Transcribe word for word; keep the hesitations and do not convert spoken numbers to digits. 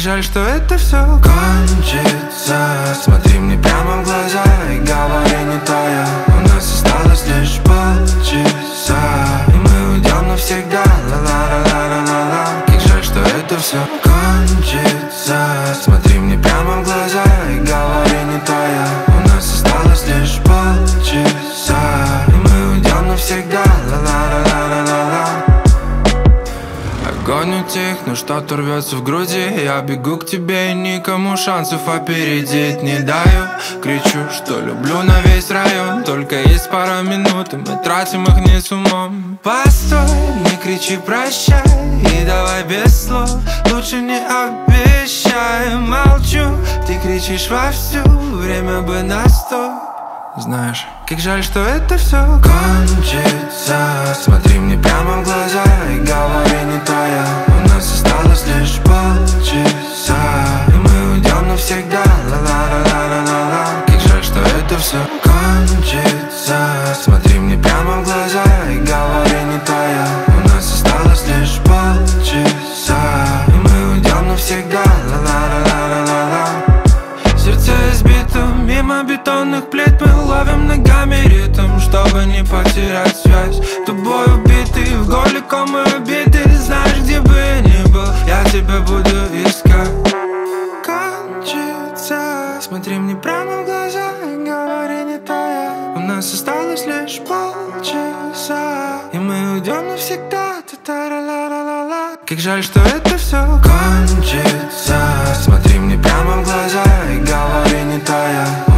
жаль, что это все кончится. Смотри мне прямо в глаза и говори не тая. У нас осталось лишь полчаса, и мы уйдем навсегда. Ла-ла-ла-ла-ла-ла-ла. Как жаль, что это все кончится. Смотри мне прямо в глаза и говори не тая. У нас осталось лишь полчаса, и мы уйдем навсегда. Ла-ла-ла-ла-ла-ла. Огонь утих, но что-то рвется в груди. Я бегу к тебе и никому шансов опередить не даю. Кричу, что люблю на весь район. Только есть пара минут, и мы тратим их не с умом. Постой, не кричи прощай, и давай без слов. Лучше не обещай, молчу. Ты кричишь вовсю, время бы на сто. Знаешь, как жаль, что это все кончится. Смотри мне прямо в глаза и говори не тая. У нас осталось лишь полчаса, и мы уйдем навсегда. Ла-ла-ла-ла-ла-ла. Как жаль, что это все кончится. Смотри мне прямо в глаза и говори не тая. У нас осталось лишь полчаса, и мы уйдем навсегда. Ла-ла-ла-ла-ла-ла. Сердце избито, мимо бетонных плит мы ловим ногами ритм, чтобы не потерять связь. Тобой убитый, в горле комы обиды. Знаешь, где бы я ни был, я тебя буду искать. Кончится. Смотри мне прямо в глаза и говори не тая. У нас осталось лишь полчаса, и мы уйдем навсегда. Та-та-ра-ла-ла-ла-ла. Как жаль, что это все кончится. Смотри мне прямо в глаза и говори не тая.